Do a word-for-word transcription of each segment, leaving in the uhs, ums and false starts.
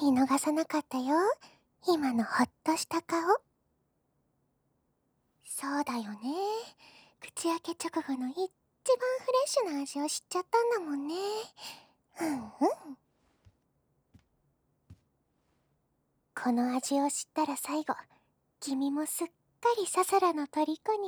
見逃さなかったよ。今のほっとした顔。そうだよね。口開け直後の一番フレッシュな味を知っちゃったんだもんね。うんうん。この味を知ったら最後、君もすっかりササラの虜に。ってー、ちょーっ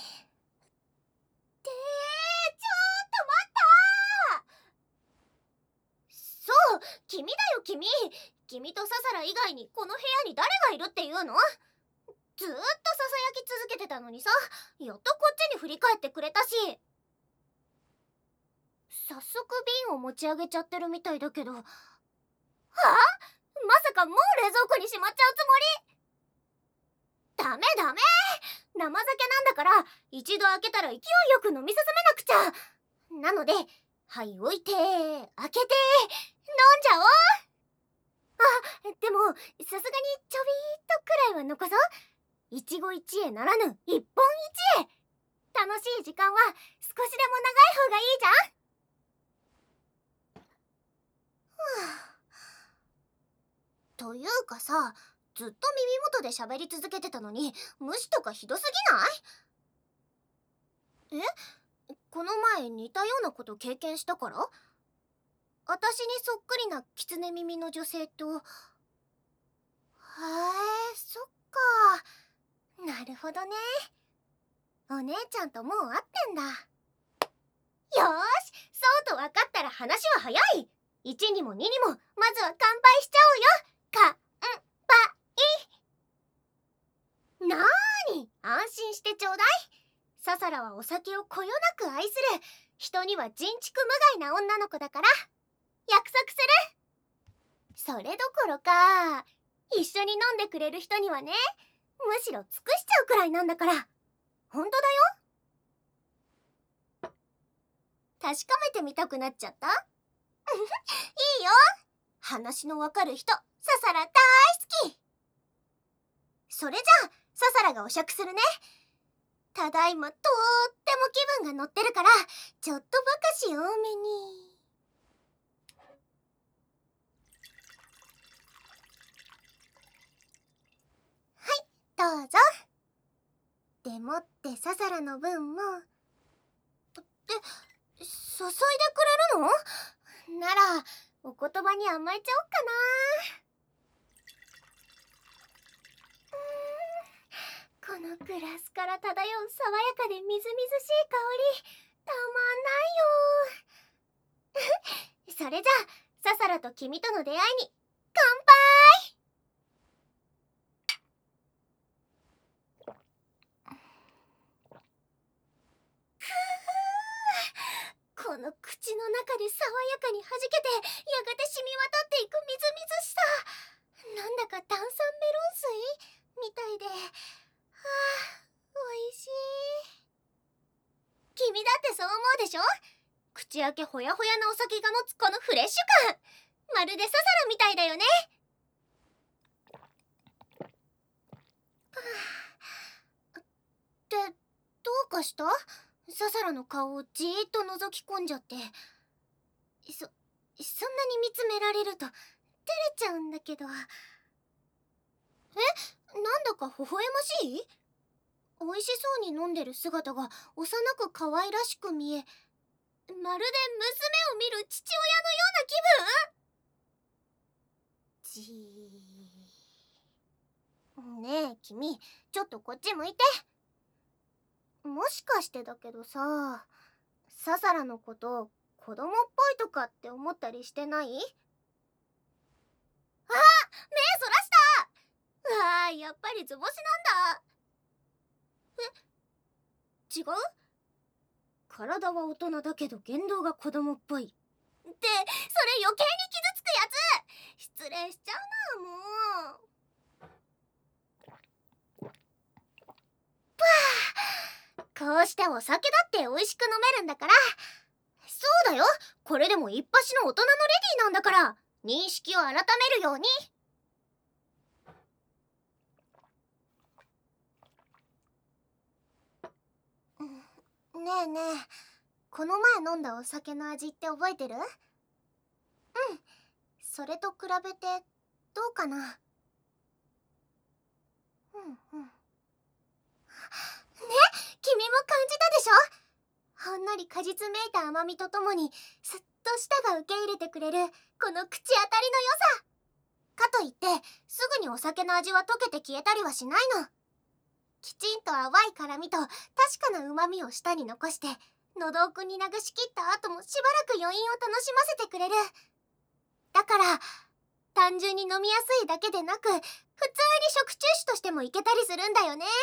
と待ったー。そう、君だよ君。君とササラ以外にこの部屋に誰がいるっていうの？ずーっとささやき続けてたのにさ、やっとこっちに振り返ってくれたし。早速瓶を持ち上げちゃってるみたいだけど。はあ？まさかもう冷蔵庫にしまっちゃうつもり？ダメダメ！生酒なんだから一度開けたら勢いよく飲み進めなくちゃ。なので、はい置いて、開けて、飲んじゃおう。あ、でもさすがにちょびーっとくらいは残そう。一期一会ならぬ一本一会。楽しい時間は少しでも長い方がいいじゃん。というかさ、ずっと耳元で喋り続けてたのに無視とかひどすぎない？え？この前似たようなこと経験したから？私にそっくりな狐耳の女性と。へえ、そっか。なるほどね。お姉ちゃんともう会ってんだ。よーし、そうと分かったら話は早い。いちにもににもまずは乾杯しちゃおうよ。かんぱい。なーに、安心してちょうだい。ササラはお酒をこよなく愛する、人には人畜無害な女の子だから。約束する。それどころか、一緒に飲んでくれる人にはね、むしろ尽くしちゃうくらいなんだから。ほんとだよ。確かめてみたくなっちゃった？いいよ。話のわかる人、ササラ大好き。それじゃあササラがお酌するね。ただいまとっても気分が乗ってるから、ちょっとばかし多めに。はい、どうぞ。でもってササラの分も。って注いでくれるの？ならお言葉に甘えちゃおっかな。このグラスから漂う爽やかでみずみずしい香り、たまんないよ。それじゃあササラと君との出会いに乾杯。この口の中で爽やかに弾けて、やがて染み渡っていくみずみずしさ。なんだか炭酸メロン水みたいで、はあ、おいしい。君だってそう思うでしょ？口開けほやほやなお酒が持つこのフレッシュ感、まるでササラみたいだよね。ってどうかした？ササラの顔をじーっと覗き込んじゃって。そそんなに見つめられると照れちゃうんだけど。え、なんだか微笑ましい？美味しそうに飲んでる姿が幼く可愛らしく見え、まるで娘を見る父親のような気分。じー。ねえ君、ちょっとこっち向いて。もしかしてだけどさ、ササラのこと子供っぽいとかって思ったりしてない？あ、目そらした。うわー、やっぱり図星なんだ。え、違う？体は大人だけど言動が子供っぽいって、それ余計に傷つくやつ。失礼しちゃうなもう。こうしてお酒だって美味しく飲めるんだから。そうだよ、これでも一発の大人のレディーなんだから、認識を改めるように。ねえねえ、この前飲んだお酒の味って覚えてる？うん、それと比べてどうかな。うんうん。ね、君も感じたでしょ。ほんのり果実めいた甘みとともにすっと舌が受け入れてくれるこの口当たりの良さ。かといってすぐにお酒の味は溶けて消えたりはしないの。きちんと淡い辛みと確かな旨みを舌に残して、喉奥に流し切った後もしばらく余韻を楽しませてくれる。だから単純に飲みやすいだけでなく、普通に食中酒としてもいけたりするんだよね。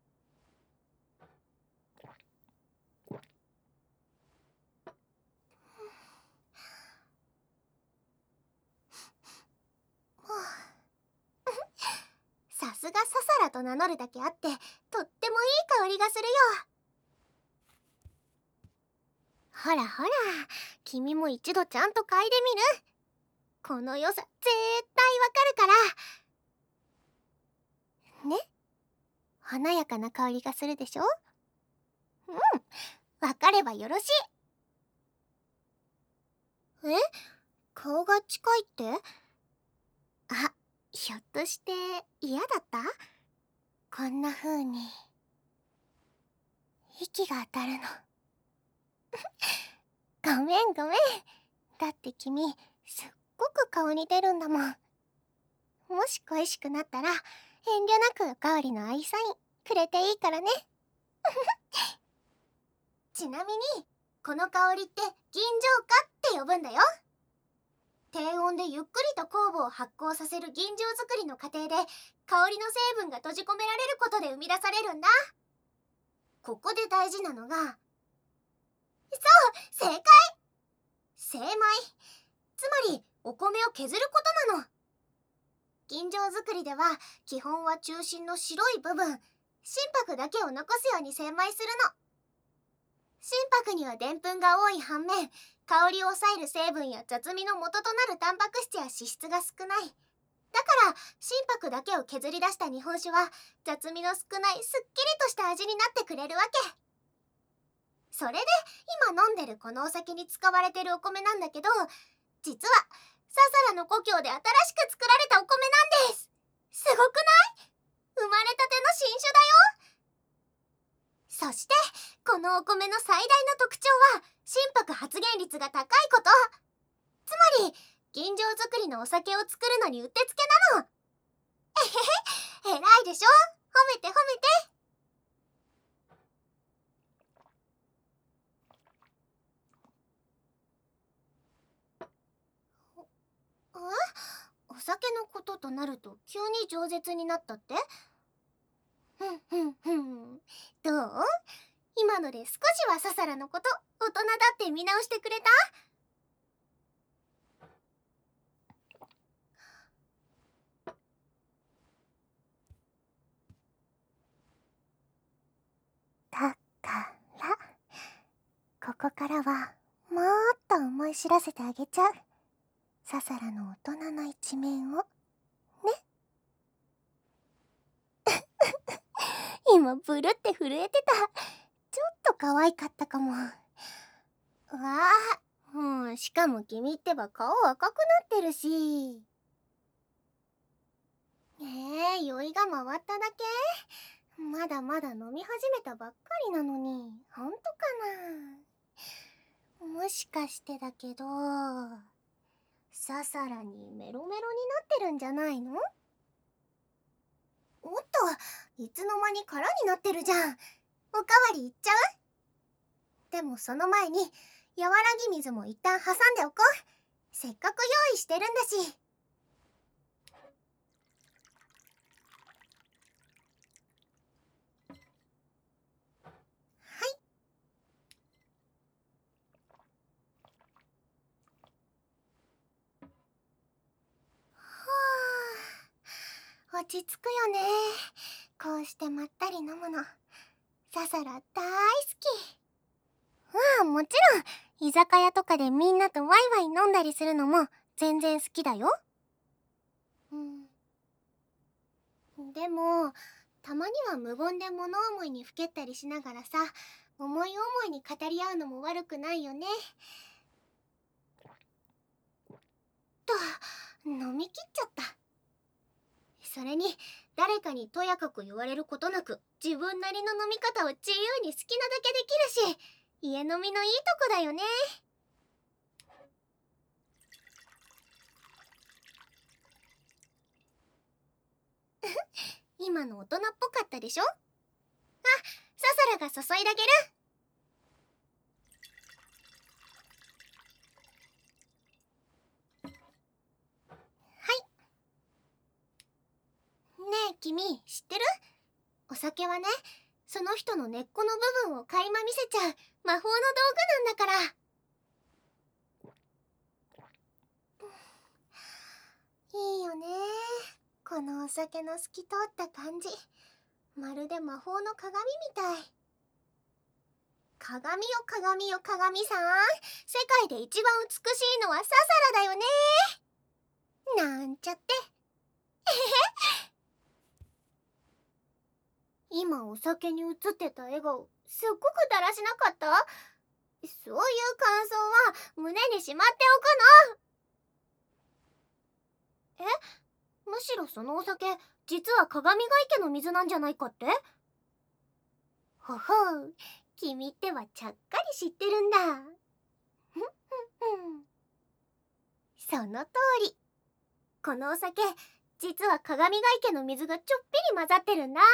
さすがササラと名乗るだけあって、とってもいい香りがするよ。ほらほら、君も一度ちゃんと嗅いでみる。この良さ絶対わかるからね。華やかな香りがするでしょ。うん、わかればよろしい。え、顔が近いって？あ、ひょっとして嫌だった？こんな風に息が当たるの。ごめんごめん。だって君すっごく顔に出るんだもん。もし恋しくなったら遠慮なくおかわりのアイサインくれていいからね。ちなみにこの香りって銀醸花って呼ぶんだよ。低温でゆっくりと酵母を発酵させる銀醸作りの過程で香りの成分が閉じ込められることで生み出されるんだ。ここで大事なのが、そう、正解！精米。つまりお米を削ることなの。銀醸作りでは基本は中心の白い部分、心拍だけを残すように精米するの。心拍にはでんぷんが多い反面、香りを抑える成分や雑味の元となるタンパク質や脂質が少ない。だから心拍だけを削り出した日本酒は雑味の少ないすっきりとした味になってくれるわけ。それで今飲んでるこのお酒に使われてるお米なんだけど、実はササラの故郷で新しく作られたお米なんです。すごくない？生まれたての新酒だよ。そしてこのお米の最大の特徴は心拍発現率が高いこと。つまり銀醸作りのお酒を作るのにうってつけなの。えへへ、偉いでしょ。褒めて褒めて。え、お酒のこととなると急に饒舌になったって？ふんふんふん。どう？今ので少しはササラのこと大人だって見直してくれた？だからここからはもっと思い知らせてあげちゃう。ササラの大人の一面をね。今ブルって震えてた。ちょっと可愛かったかも。わあ、うん、しかも君ってば顔赤くなってるし。えー、酔いが回っただけ？まだまだ飲み始めたばっかりなのに、ほんとかな？もしかしてだけど、ササラにメロメロになってるんじゃないの？おっと、いつの間に空になってるじゃん。おかわりいっちゃう？でもその前に和らぎ水も一旦挟んでおこう。せっかく用意してるんだし。はい。はあ、落ち着くよね。こうしてまったり飲むの。ササラ大好き。ああ、もちろん居酒屋とかでみんなとワイワイ飲んだりするのも全然好きだよ。うん。でもたまには無言で物思いにふけったりしながらさ、思い思いに語り合うのも悪くないよね。と、飲み切っちゃった。 それに誰かにとやかく言われることなく自分なりの飲み方を自由に好きなだけできるし、家飲みのいいとこだよね。今の大人っぽかったでしょ。あ、ササラが注いであげる。ねえ君、知ってる？お酒はね、その人の根っこの部分を垣間見せちゃう魔法の道具なんだから。いいよね、このお酒の透き通った感じ。まるで魔法の鏡みたい。鏡よ鏡よ鏡さん、世界で一番美しいのはササラだよね。なんちゃって今お酒に映ってた笑顔、すっごくだらしなかった？そういう感想は胸にしまっておくの。え、むしろそのお酒、実は鏡ヶ池の水なんじゃないかって？ほほう、君ってはちゃっかり知ってるんだ。ふんふんふん。その通り。このお酒、実は鏡ヶ池の水がちょっぴり混ざってるんだ。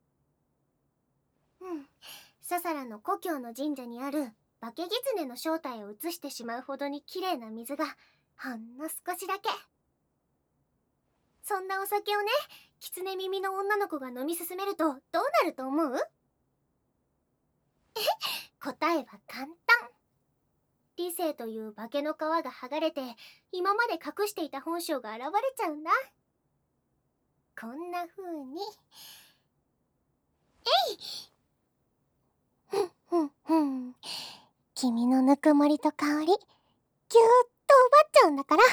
うん、ササラの故郷の神社にある化け狐の正体を映してしまうほどに綺麗な水がほんの少しだけ。そんなお酒をね、狐耳の女の子が飲み進めるとどうなると思う？え、答えは簡単。理性という化けの皮が剥がれて、今まで隠していた本性が現れちゃうんだ。こんな風に。えい！ふんふんふん。君のぬくもりと香り、ぎゅーっと奪っちゃうんだから。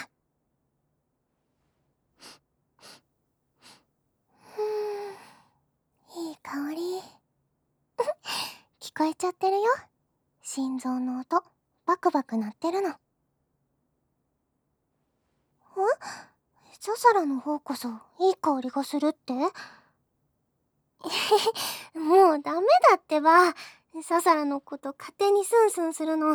ふん、いい香り。聞こえちゃってるよ。心臓の音、バクバク鳴ってるの。ん？ササラの方こそいい香りがするって？もうダメだってば。ササラのこと勝手にスンスンするの。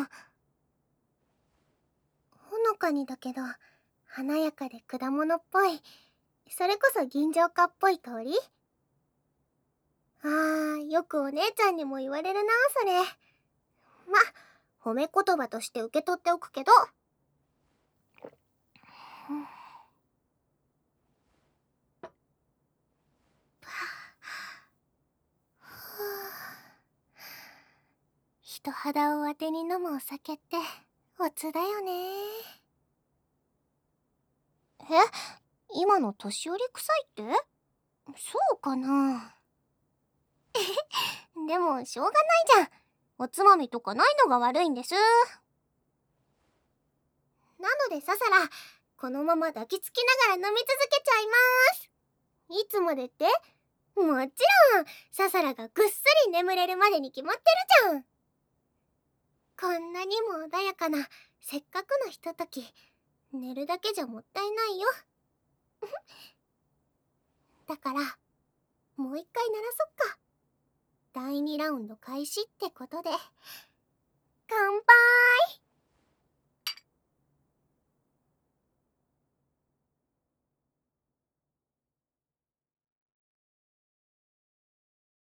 ほのかにだけど華やかで果物っぽい、それこそ銀杏花っぽい香り。あー、よくお姉ちゃんにも言われるなそれ。ま、褒め言葉として受け取っておくけど。人肌を当てに飲むお酒っておつだよね。え、今の年寄り臭いって？そうかな。でもしょうがないじゃん。おつまみとかないのが悪いんです。なのでササラ、このまま抱きつきながら飲み続けちゃいます。いつまでって？もちろん、ササラがぐっすり眠れるまでに決まってるじゃん。こんなにも穏やかなせっかくのひととき、寝るだけじゃもったいないよ。だからもう一回鳴らそっか。だいにラウンド開始ってことで。乾杯。